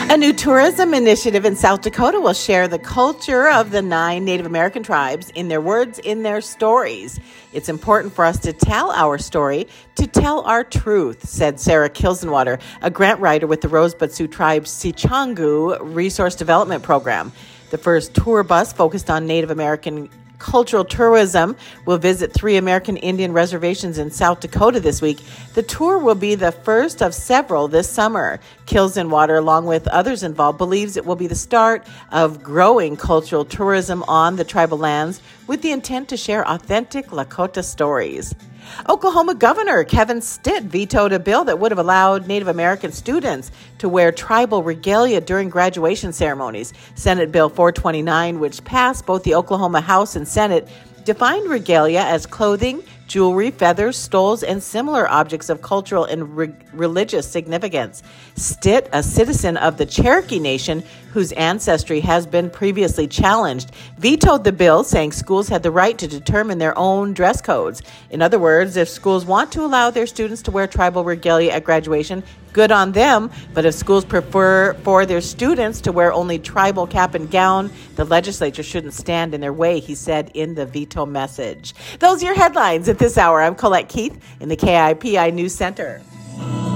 A new tourism initiative in South Dakota will share the culture of the 9 Native American tribes in their words, in their stories. It's important for us to tell our story, to tell our truth, said Sarah Kilsenwater, a grant writer with the Rosebud Sioux Tribe's Sichangu Resource Development Program. The first tour bus focused on Native American cultural tourism will visit 3 American Indian reservations in South Dakota this week. The tour will be the first of several this summer. Kilsenwater, along with others involved, believes it will be the start of growing cultural tourism on the tribal lands with the intent to share authentic Lakota stories. Oklahoma Governor Kevin Stitt vetoed a bill that would have allowed Native American students to wear tribal regalia during graduation ceremonies. Senate Bill 429, which passed both the Oklahoma House and Senate, defined regalia as clothing, jewelry, feathers, stoles, and similar objects of cultural and religious significance. Stitt, a citizen of the Cherokee Nation whose ancestry has been previously challenged, vetoed the bill, saying schools had the right to determine their own dress codes. In other words, if schools want to allow their students to wear tribal regalia at graduation, good on them. But if schools prefer for their students to wear only tribal cap and gown, the legislature shouldn't stand in their way, he said in the veto message. Those are your headlines at this hour. I'm Colette Keith in the KIPI News Center.